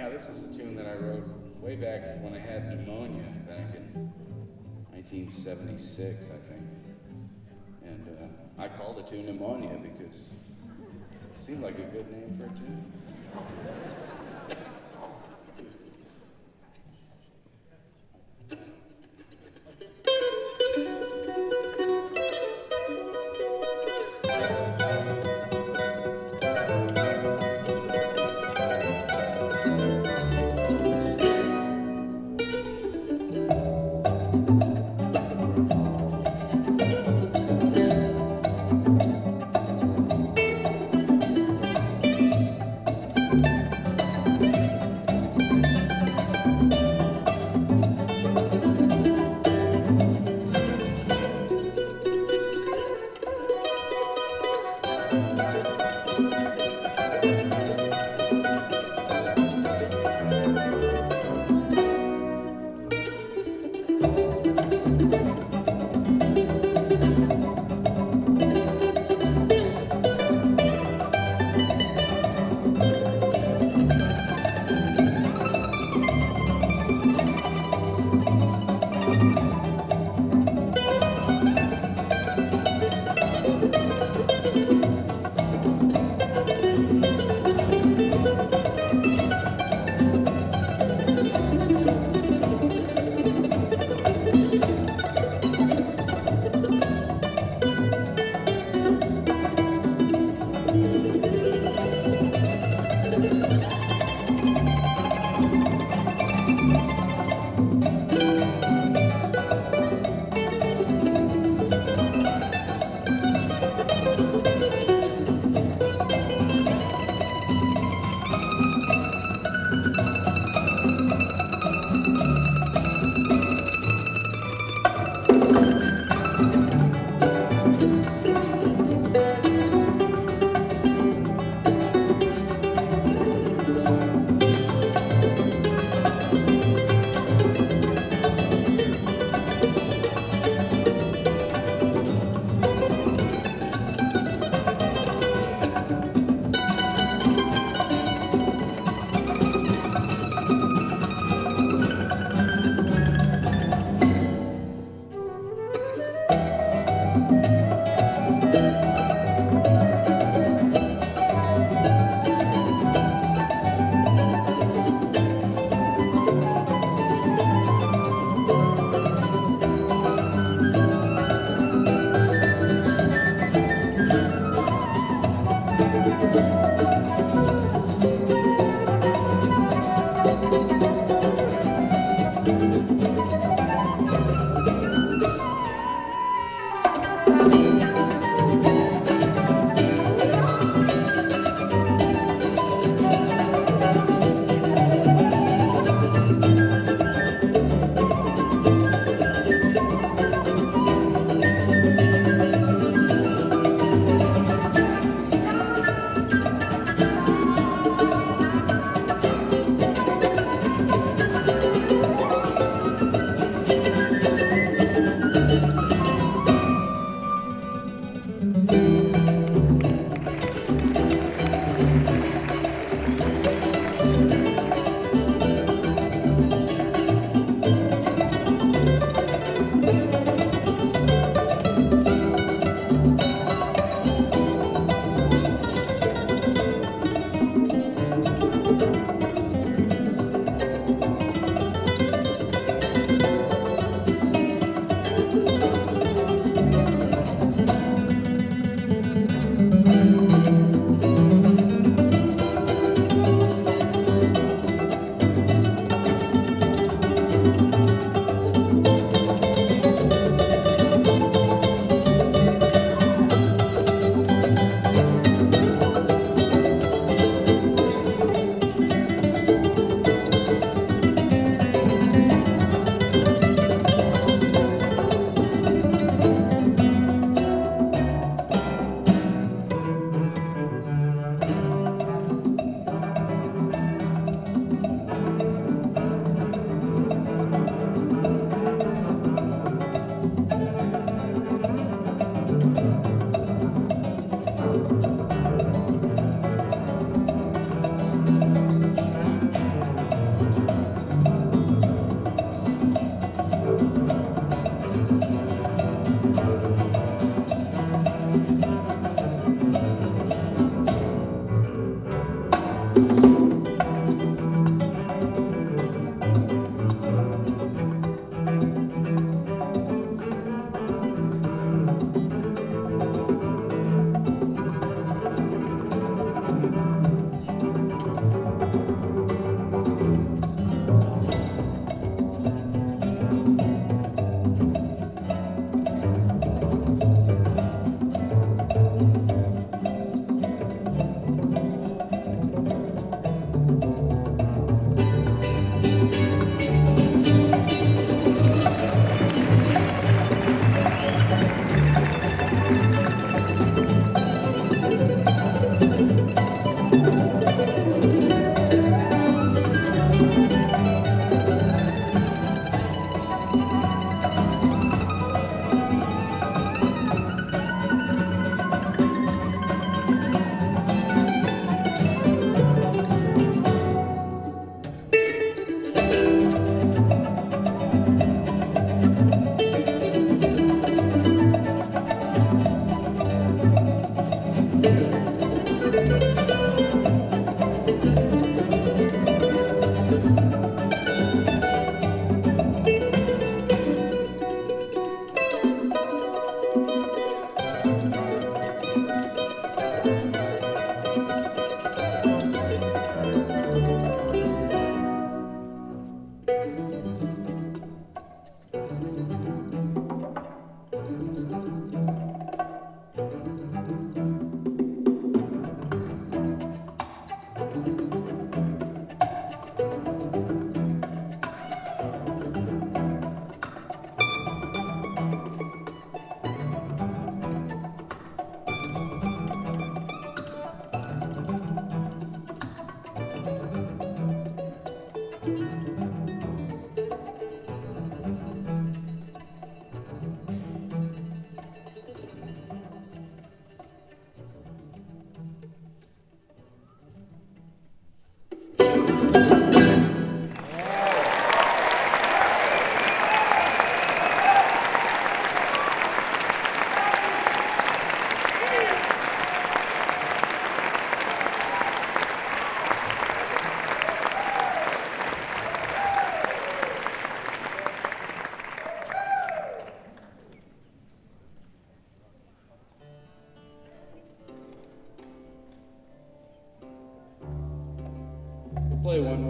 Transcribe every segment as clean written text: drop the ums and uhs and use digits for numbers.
this is a tune that I wrote way back when I had pneumonia back in 1976, I think. And I called the tune Pneumonia because it seemed like a good name for a tune.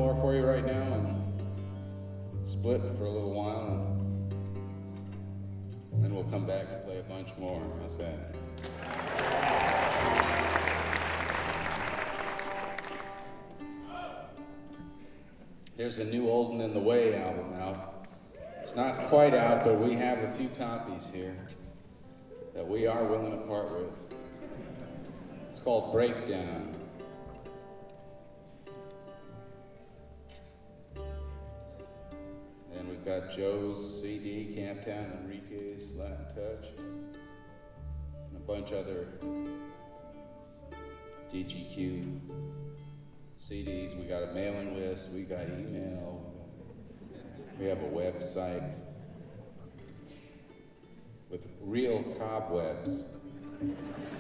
more for you right now and split for a little while, and then we'll come back and play a bunch more. How's that? There's a new Old and in the Way album out. It's not quite out, but we have a few copies here that we are willing to part with. It's called Breakdown. And we've got Joe's CD, Camptown, Enrique's Latin Touch, and a bunch other DGQ CDs. We got a mailing list, we got email, we have a website with real cobwebs